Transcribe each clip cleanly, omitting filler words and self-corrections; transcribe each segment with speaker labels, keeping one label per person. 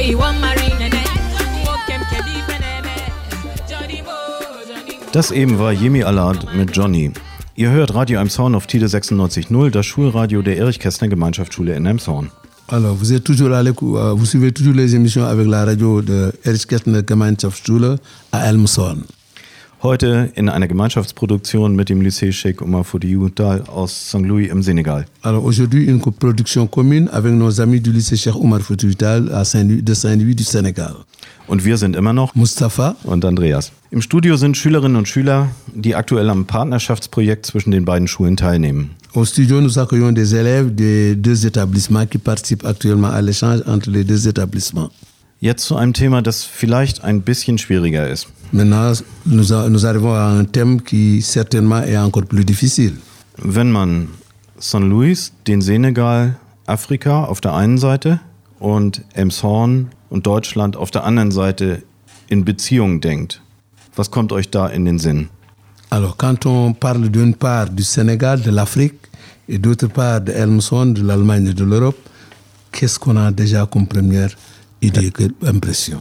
Speaker 1: Das eben war Yemi Alade mit Johnny. Ihr hört Radio Elmshorn auf Tide 96.0, das Schulradio der Erich-Kästner Gemeinschaftsschule in Elmshorn.
Speaker 2: Alors, vous suivez toujours les émissions avec la radio de Erich-Kästner Gemeinschaftsschule à Elmshorn.
Speaker 1: Heute in einer Gemeinschaftsproduktion mit dem Lycée Cheikh Oumar Foutiyou Tall aus St. Louis im Senegal.
Speaker 2: Alors aujourd'hui, une production commune avec nos amis du Lycée Cheikh Oumar Foutiyou Tall de Saint-Louis du Sénégal.
Speaker 1: Und wir sind immer noch
Speaker 2: Mustafa
Speaker 1: und Andreas. Im Studio sind Schülerinnen und Schüler, die aktuell am Partnerschaftsprojekt zwischen den beiden Schulen teilnehmen.
Speaker 2: Au studio, nous accueillons des élèves des deux établissements qui participent actuellement à l'échange entre les deux établissements.
Speaker 1: Jetzt zu einem Thema, das vielleicht ein bisschen schwieriger ist.
Speaker 2: Maintenant, nous arrivons à un thème qui certainement est encore plus difficile.
Speaker 1: Wenn man St. Louis, den Senegal, Afrika auf der einen Seite und Elmshorn und Deutschland auf der anderen Seite in Beziehungen denkt, was kommt euch da in den Sinn?
Speaker 2: Alors, quand on parle d'une part du Sénégal, de l'Afrique, et d'autre part de Elmshorn, de l'Allemagne et de l'Europe, qu'est-ce qu'on a déjà comme première idée, impression?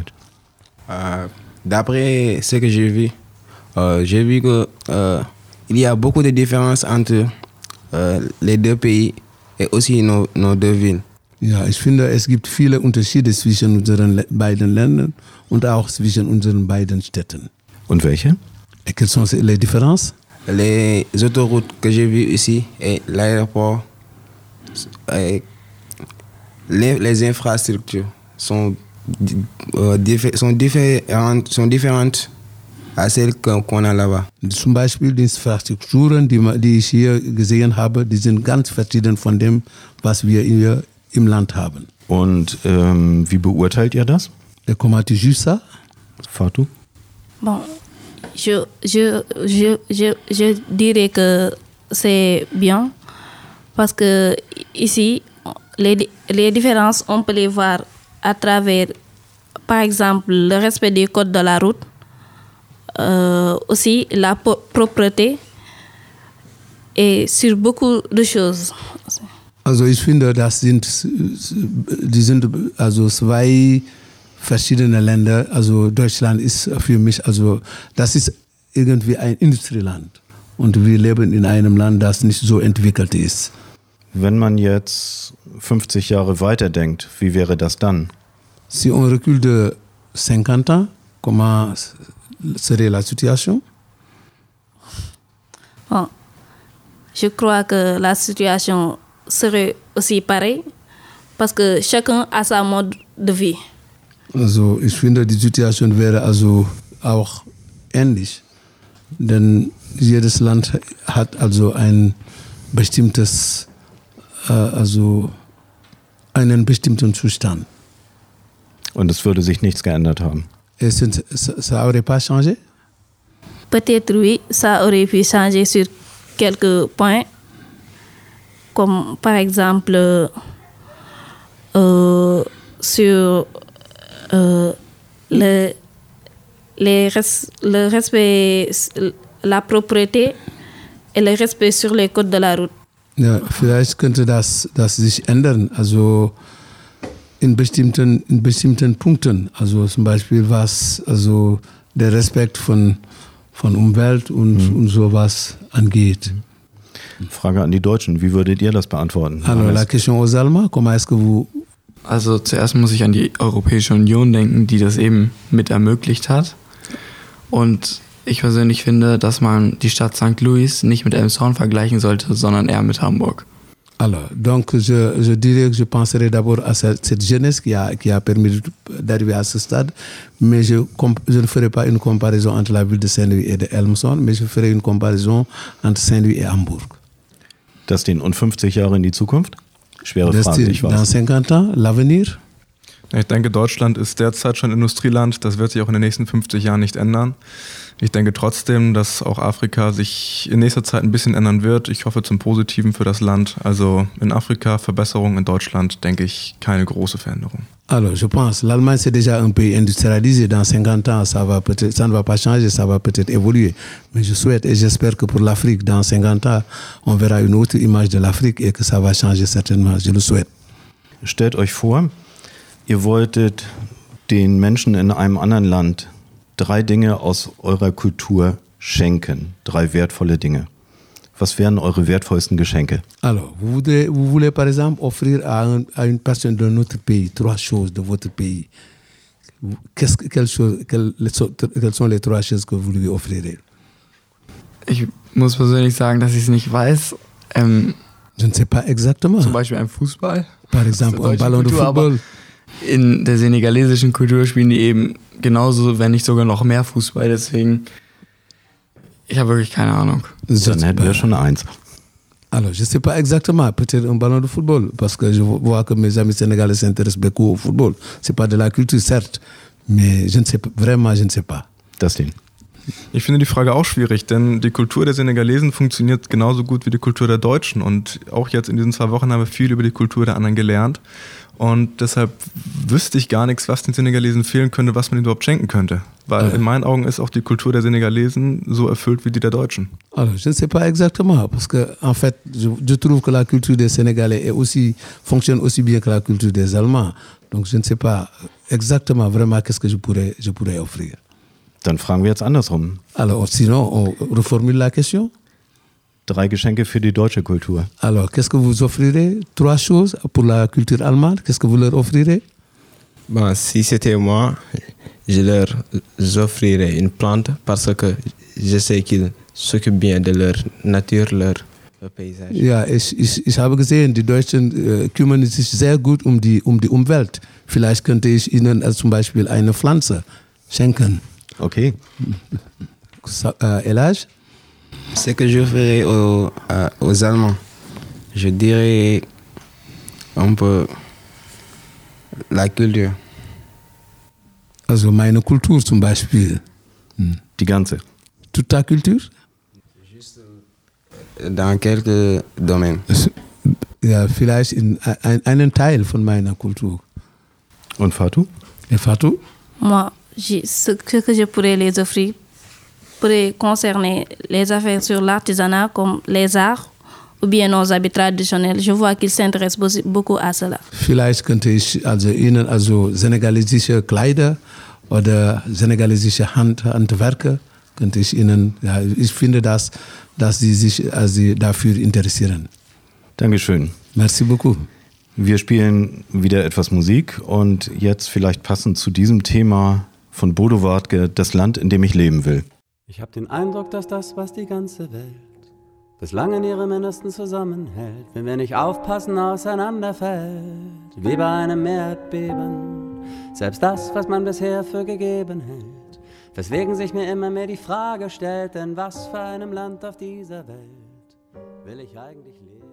Speaker 3: D'après ce que j'ai vu que il y a beaucoup de différences entre les deux pays et aussi nos deux villes.
Speaker 2: Ja, ich finde, es gibt viele Unterschiede zwischen unseren beiden Ländern und auch zwischen unseren beiden Städten.
Speaker 1: Und welche?
Speaker 2: Et quelles sont les différences?
Speaker 3: Les autoroutes que j'ai vues ici et l'aéroport, les infrastructures sont différentes à celles qu'on a là-bas.
Speaker 2: Zum Beispiel die Infrastrukturen, die ich hier gesehen habe, die sind ganz verschieden von dem, was wir hier im Land haben.
Speaker 1: Und wie beurteilt ihr das?
Speaker 2: Et comment tu juges ça?
Speaker 1: Fatou?
Speaker 4: Bon, je dirais que c'est bien parce que ici, les différences, on peut les voir à travers, par exemple, le respect des codes de la route, aussi la propreté et sur beaucoup de choses.
Speaker 2: Also ich finde, die sind also zwei verschiedene Länder. Also Deutschland ist für mich, also das ist irgendwie ein Industrieland. Und wir leben in einem Land, das nicht so entwickelt ist.
Speaker 1: Wenn man jetzt 50 Jahre weiterdenkt, wie wäre das dann?
Speaker 2: Si on recule de 50 ans, comment serait la situation?
Speaker 4: Bon, je crois que la situation serait aussi pareil, parce que chacun a sa mode de vie.
Speaker 2: Also ich finde, die Situation wäre also auch ähnlich, denn jedes Land hat also ein bestimmtes, also einen bestimmten Zustand.
Speaker 1: Und es würde sich nichts geändert haben.
Speaker 2: Et ça aurait pas changé?
Speaker 4: Peut-être oui, ça aurait pu changer sur quelques points, comme par exemple sur le respect, la propreté et le respect sur les codes de la route.
Speaker 2: Ja, vielleicht könnte das sich ändern, also in bestimmten Punkten, also zum Beispiel also der Respekt von Umwelt und sowas angeht.
Speaker 1: Frage an die Deutschen, wie würdet ihr das beantworten?
Speaker 2: Alors, la question aux Allemands, comment est-ce que vous...
Speaker 5: Also zuerst muss ich an die Europäische Union denken, die das eben mit ermöglicht hat. Und ich persönlich finde, dass man die Stadt St. Louis nicht mit Elmshorn vergleichen sollte, sondern eher mit Hamburg.
Speaker 2: Alors, donc je dirais que je penserai d'abord à cette jeunesse qui a permis d'arriver à ce stade, mais je ne ferai pas une comparaison entre la ville de Saint-Louis et de Elmshorn, mais je ferai une comparaison entre Saint-Louis et Hamburg.
Speaker 1: Das den und 50 Jahre in die Zukunft? Schwere Frage, ich weiß.
Speaker 2: Dans 50 ans, l'avenir?
Speaker 6: Ich denke, Deutschland ist derzeit schon Industrieland. Das wird sich auch in den nächsten 50 Jahren nicht ändern. Ich denke trotzdem, dass auch Afrika sich in nächster Zeit ein bisschen ändern wird. Ich hoffe zum Positiven für das Land. Also in Afrika Verbesserung, in Deutschland denke ich keine große Veränderung.
Speaker 2: Alors, je pense, l'Allemagne c'est déjà un pays industrialisé. Dans 50 ans, ça ne va pas changer, ça va peut-être évoluer. Mais je souhaite et j'espère que pour l'Afrique, dans 50 ans, on verra une autre image de l'Afrique et que ça va changer certainement. Je le souhaite.
Speaker 1: Stellt euch vor, Ihr wolltet den Menschen in einem anderen Land 3 Dinge aus eurer Kultur schenken, 3 wertvolle Dinge. Was wären eure wertvollsten Geschenke?
Speaker 2: Alors, vous voulez par exemple offrir à une personne de notre pays 3 choses de votre pays. Quelles sont les 3 choses que vous lui offrirez?
Speaker 5: Ich muss persönlich sagen, dass ich es nicht weiß.
Speaker 2: Je ne sais pas exactement.
Speaker 5: Zum Beispiel ein Fußball.
Speaker 2: Par exemple, un ballon de
Speaker 5: Kultur,
Speaker 2: football.
Speaker 5: In der senegalesischen Kultur spielen die eben genauso, wenn nicht sogar noch mehr Fußball. Deswegen, ich habe wirklich keine Ahnung.
Speaker 1: Dann hätten wir schon 1.
Speaker 2: Alors, je ne sais pas exactement, peut-être un ballon de football, parce que je vois que mes amis sénégalais s'intéressent beaucoup au football. C'est pas de la culture, certes, mais je ne sais pas, vraiment, je ne sais pas.
Speaker 1: Das Ding.
Speaker 6: Ich finde die Frage auch schwierig, denn die Kultur der Senegalesen funktioniert genauso gut wie die Kultur der Deutschen. Und auch jetzt in diesen 2 Wochen haben wir viel über die Kultur der anderen gelernt. Und deshalb wüsste ich gar nichts, was den Senegalesen fehlen könnte, was man ihnen überhaupt schenken könnte. Weil in meinen Augen ist auch die Kultur der Senegalesen so erfüllt wie die der Deutschen.
Speaker 2: Alors, je ne sais pas exactement, parce que en fait, je trouve que la culture des Sénégalais fonctionne aussi bien que la culture des Allemands. Donc, je ne sais pas exactement vraiment qu'est-ce que je pourrais offrir.
Speaker 1: Dann fragen wir jetzt andersrum.
Speaker 2: Alors, sinon, on reformule la question.
Speaker 1: 3 Geschenke für die deutsche Kultur.
Speaker 2: Alors, qu'est-ce que vous offrirez? 3 choses pour la culture allemande. Qu'est-ce que vous leur offrirez?
Speaker 3: Bon, si c'était moi, je leur offrirais une plante parce que je sais qu'ils s'occupent bien de leur nature, leur paysage.
Speaker 2: Ja, ich habe gesehen, die Deutschen kümmern sich sehr gut um die Umwelt. Vielleicht könnte ich ihnen zum Beispiel eine Pflanze schenken.
Speaker 1: Okay.
Speaker 2: Elage?
Speaker 3: Ce que je ferais aux Allemands, je dirais un peu la culture.
Speaker 2: Also meine Kultur zum Beispiel.
Speaker 1: Die ganze.
Speaker 2: Toute ta culture?
Speaker 3: Dans quelques domaines.
Speaker 2: Ja, vielleicht in einen Teil von meiner Kultur.
Speaker 1: Und Fatou?
Speaker 2: Et Fatou?
Speaker 4: Moi, ce que je pourrais les offrir pourrait concerner les affaires sur l'artisanat comme les arts ou bien nos habits traditionnels. Je vois qu'ils s'intéressent beaucoup à cela.
Speaker 2: Vielleicht könnte ich ihnen senegalesische Kleider oder senegalesische Handwerker könnte ich ihnen, ja, ich finde, dass sie sich dafür interessieren.
Speaker 1: Dankeschön.
Speaker 2: Merci beaucoup.
Speaker 1: Wir spielen wieder etwas Musik und jetzt vielleicht passend zu diesem Thema von Bodo Wartke, das Land, in dem ich leben will.
Speaker 7: Ich habe den Eindruck, dass das, was die ganze Welt bislang in ihrem Innersten zusammenhält, wenn wir nicht aufpassen, auseinanderfällt, wie bei einem Erdbeben. Selbst das, was man bisher für gegeben hält, weswegen sich mir immer mehr die Frage stellt, in was für einem Land auf dieser Welt will ich eigentlich leben?